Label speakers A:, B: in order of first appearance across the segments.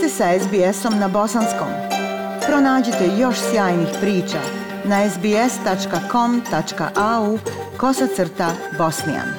A: ste sa SBS-om na bosanskom. Pronađite još sjajnih priča na sbs.com.au/bosnijan.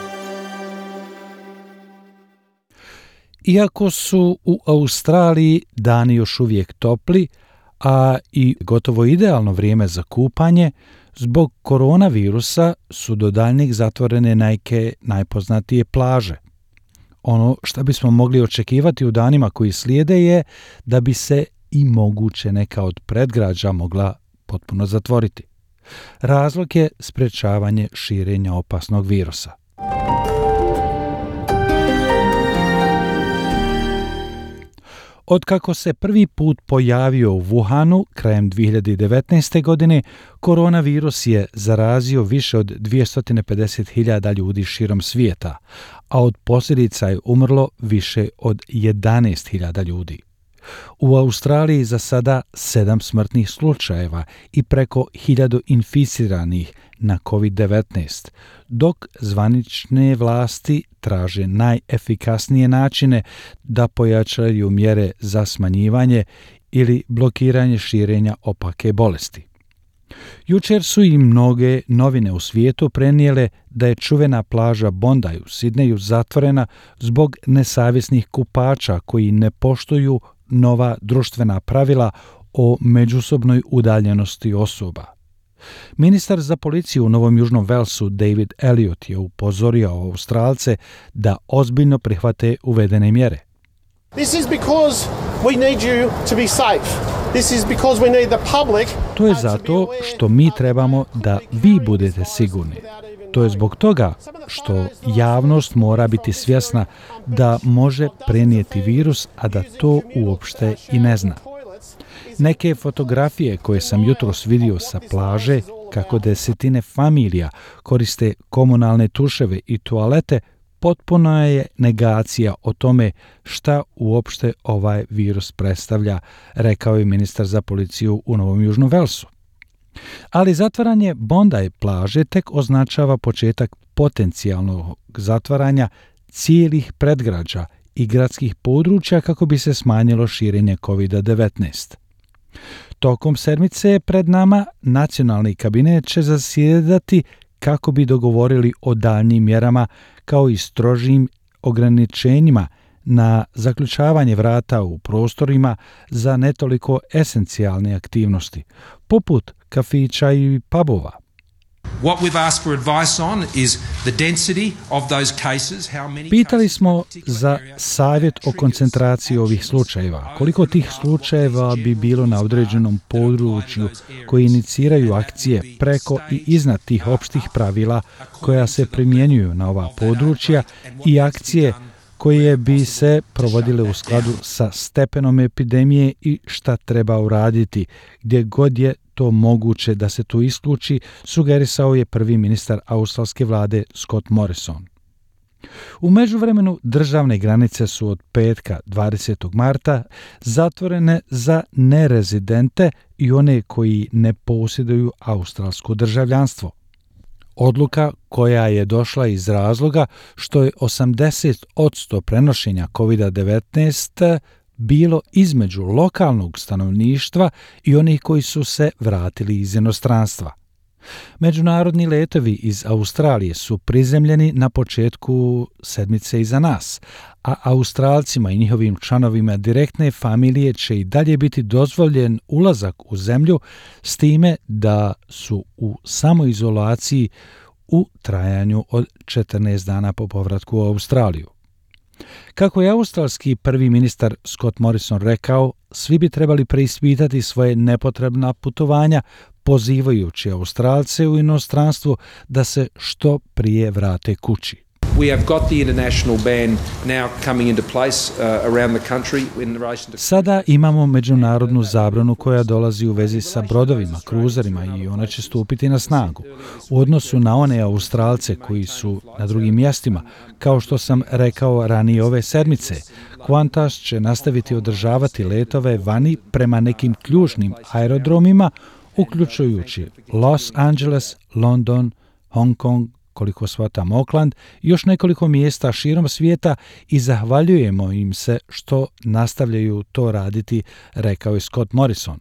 B: Iako su u Australiji dani još uvijek topli, a i gotovo idealno vrijeme za kupanje, zbog koronavirusa su do daljnjeg zatvorene neke najpoznatije plaže. Ono što bismo mogli očekivati u danima koji slijede je da bi se i moguće neka od predgrađa mogla potpuno zatvoriti. Razlog je sprečavanje širenja opasnog virusa. Otkako se prvi put pojavio u Wuhanu krajem 2019. godine, koronavirus je zarazio više od 250.000 ljudi širom svijeta, a od posljedica je umrlo više od 11.000 ljudi. U Australiji za sada 7 smrtnih slučajeva i preko 1000 inficiranih na COVID-19, dok zvanične vlasti traže najefikasnije načine da pojačaju mjere za smanjivanje ili blokiranje širenja opake bolesti. Jučer su i mnoge novine u svijetu prenijele da je čuvena plaža Bondi u Sidneju zatvorena zbog nesavjesnih kupača koji ne poštuju nova društvena pravila o međusobnoj udaljenosti osoba. Ministar za policiju u Novom Južnom Walesu David Elliott je upozorio Australce da ozbiljno prihvate uvedene mjere.
C: This is because we need you to be safe. This is because we need the public.
B: To je zato što mi trebamo da vi budete sigurni. To je zbog toga što javnost mora biti svjesna da može prenijeti virus, a da to uopšte i ne zna. Neke fotografije koje sam jutros vidio sa plaže, kako desetine familija koriste komunalne tuševe i toalete, potpuno je negacija o tome šta uopšte ovaj virus predstavlja, rekao je ministar za policiju u Novom Južnom Walesu. Ali zatvaranje Bondi plaže tek označava početak potencijalnog zatvaranja cijelih predgrađa i gradskih područja kako bi se smanjilo širenje COVID-19. Tokom sedmice pred nama nacionalni kabinet će zasjedati kako bi dogovorili o daljnjim mjerama kao i strožim ograničenjima na zaključavanje vrata u prostorima za netoliko esencijalne aktivnosti, poput kafića i pubova. Pitali smo za savjet o koncentraciji ovih slučajeva. Koliko tih slučajeva bi bilo na određenom području koji iniciraju akcije preko i iznad tih opštih pravila koja se primjenjuju na ova područja i akcije koje bi se provodile u skladu sa stepenom epidemije i šta treba uraditi, gdje god je to moguće da se to isključi, sugerisao je prvi ministar australske vlade Scott Morrison. U međuvremenu državne granice su od petka 20. marta zatvorene za nerezidente i one koji ne posjeduju australsko državljanstvo. Odluka koja je došla iz razloga što je 80% prenošenja COVID-19 bilo između lokalnog stanovništva i onih koji su se vratili iz inostranstva. Međunarodni letovi iz Australije su prizemljeni na početku sedmice iza nas, a Australcima i njihovim članovima direktne familije će i dalje biti dozvoljen ulazak u zemlju s time da su u samoizolaciji u trajanju od 14 dana po povratku u Australiju. Kako je australski prvi ministar Scott Morrison rekao, svi bi trebali preispitati svoje nepotrebna putovanja, pozivajući Australce u inostranstvu da se što prije vrate kući. Sada imamo međunarodnu zabranu koja dolazi u vezi sa brodovima, kruzerima i ona će stupiti na snagu. U odnosu na one Australce koji su na drugim mjestima, kao što sam rekao ranije ove sedmice, Qantas će nastaviti održavati letove vani prema nekim ključnim aerodromima, uključujući Los Angeles, London, Hong Kong, koliko shvatam Auckland i još nekoliko mjesta širom svijeta i zahvaljujemo im se što nastavljaju to raditi, rekao je Scott Morrison.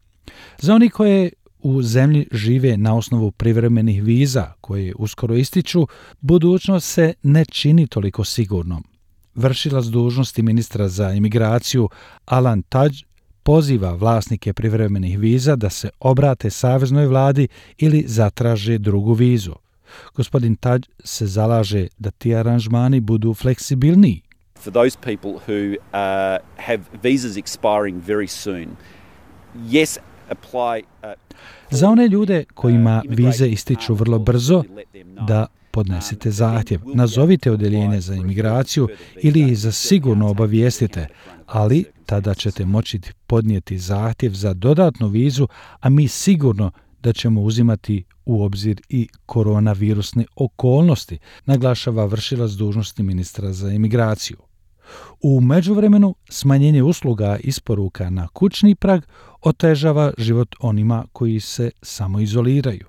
B: Za oni koje u zemlji žive na osnovu privremenih viza koje uskoro ističu, budućnost se ne čini toliko sigurnom. Vršilac dužnosti ministra za imigraciju Alan Tudge poziva vlasnike privremenih viza da se obrate saveznoj vladi ili zatraže drugu vizu. Gospodin Tudge se zalaže da ti aranžmani budu fleksibilniji.
D: For those people who have visas expiring very soon, yes, apply.
B: Za one ljude kojima vize ističu vrlo brzo, da podnesite zahtjev, nazovite odjeljenje za imigraciju ili ih za sigurno obavijestite, ali tada ćete moći podnijeti zahtjev za dodatnu vizu, a mi sigurno da ćemo uzimati u obzir i koronavirusne okolnosti, naglašava vršilac dužnosti ministra za imigraciju. U međuvremenu, smanjenje usluga isporuka na kućni prag otežava život onima koji se samoizoliraju.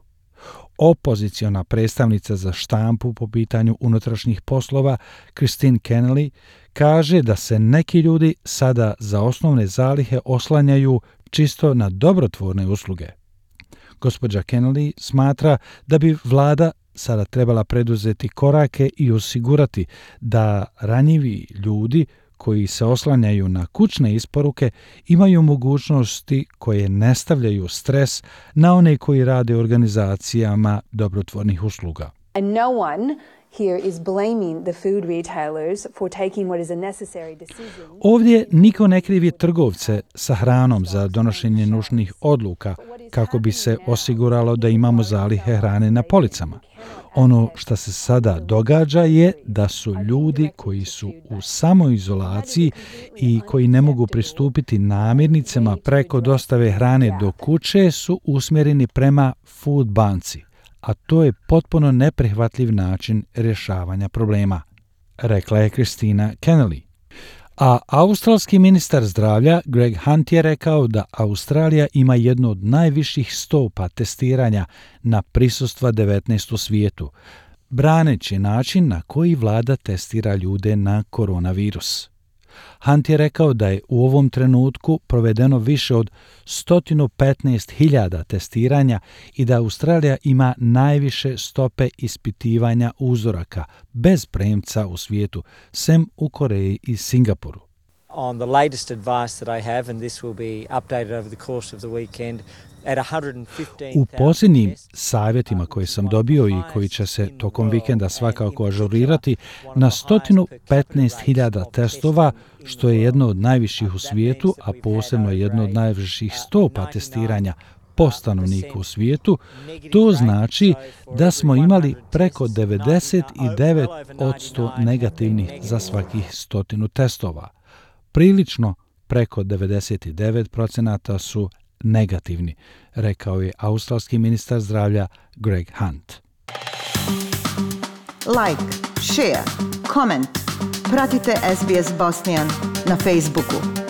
B: Opoziciona predstavnica za štampu po pitanju unutrašnjih poslova Christine Kennelly kaže da se neki ljudi sada za osnovne zalihe oslanjaju čisto na dobrotvorne usluge. Gospođa Kennelly smatra da bi vlada sada trebala preduzeti korake i osigurati da ranjivi ljudi koji se oslanjaju na kućne isporuke imaju mogućnosti koje ne stavljaju stres na one koji rade u organizacijama dobrotvornih usluga.
E: And no one here is blaming the food retailers for taking what is a necessary decision.
B: Ovdje niko ne krivi trgovce sa hranom za donošenje nužnih odluka kako bi se osiguralo da imamo zalihe hrane na policama. Ono što se sada događa je da su ljudi koji su u samoizolaciji i koji ne mogu pristupiti namirnicama preko dostave hrane do kuće su usmjereni prema food banci, a to je potpuno neprihvatljiv način rješavanja problema, rekla je Christina Kennelly. A australski ministar zdravlja Greg Hunt je rekao da Australija ima jednu od najviših stopa testiranja na prisustva 19 u svijetu, braneći način na koji vlada testira ljude na koronavirus. Hunt je rekao da je u ovom trenutku provedeno više od 115.000 testiranja i da Australija ima najviše stope ispitivanja uzoraka bez premca u svijetu, sem u Koreji i Singapuru.
F: On the latest advice that I have, and this will be updated over the course of the weekend,
B: u posljednjim savjetima koje sam dobio i koji će se tokom vikenda svakako ažurirati, na 115.000 testova, što je jedno od najviših u svijetu, a posebno jedno od najviših stopa testiranja po stanovniku u svijetu, to znači da smo imali preko 99% negativnih za svakih 100 testova. Prilično preko 99% su negativni, rekao je australski ministar zdravlja Greg Hunt.
A: Like, share, comment. Pratite SBS Bosnian na Facebooku.